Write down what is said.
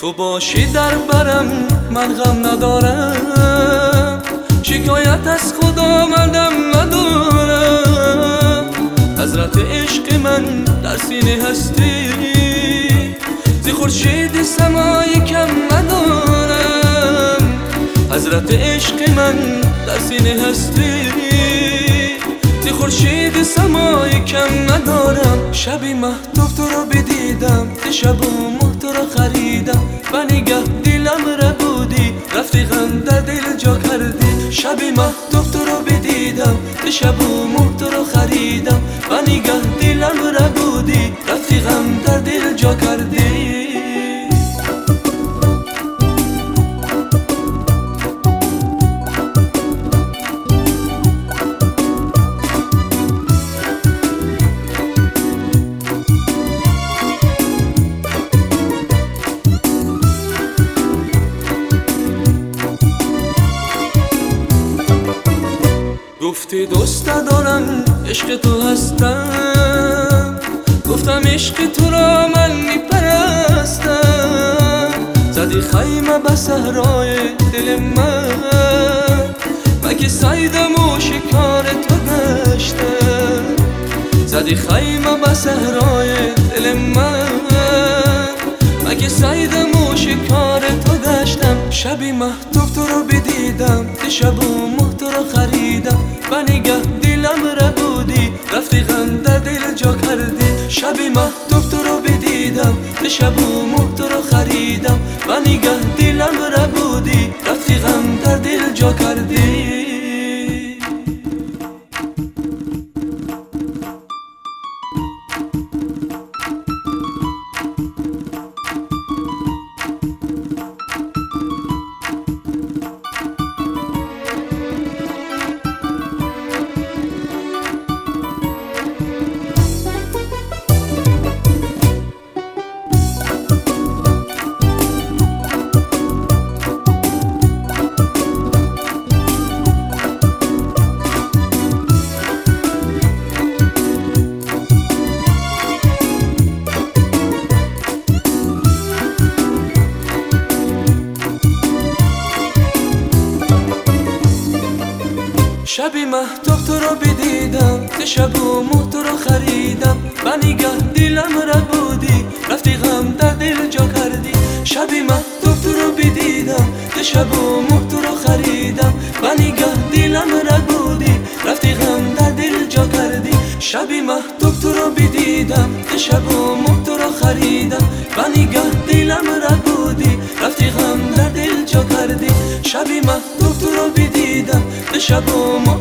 تو باشی در برم من غم ندارم، شکایت از خدا مندم ندارم. حضرت عشق من در سینه هستی، زی خورشید سمای کم ندارم. حضرت عشق من در سینه هستی، زی خورشید سمای کم ندارم. شبی مهتاب تو رو بدیدم، شب و ماه تو رو خریدم و نگه دلم را بودی، رفتی غم در دل جا کردی. شبی مهتاب تو رو بدیدم، شب و ماه تو رو خریدم و نگه دلم را بودی، رفتی غم در دل جا کردی. گفتی دوست ندارم عشق تو هستم، گفتم عشق تو را من میپرستم. زدی خیمه به صحرای دل من که صیدم و شکار تو گشتم. زدی خیمه به صحرای دل من که صیدم و شکار تو گشتم. شبی مهتاب تو رو بدیدم، شب و ماه تو رو خریدم و نگه دلم را بودی، رفتی غم در دل جا کردی. شبی مهتاب تو رو بدیدم، شب و ماه تو رو خریدم و نگه دلم را بودی، رفتی غم در دل جا کردی. شبی مهتاب تو رو بدیدم، شب و ماه تو رو خریدم و نگه دلم را بودی، رفتی غم در دل جا کردی. شبی مهتاب تو رو بدیدم، شب و ماه تو رو خریدم و نگه دلم را بودی، رفتی غم در دل جا کردی. شبی مهتاب تو رو بدیدم، شب و ماه تو رو خریدم و نگه دلم را بودی، رفتی غم در دل جا کردی. شبی مهتاب تو رو بدیدم، شب و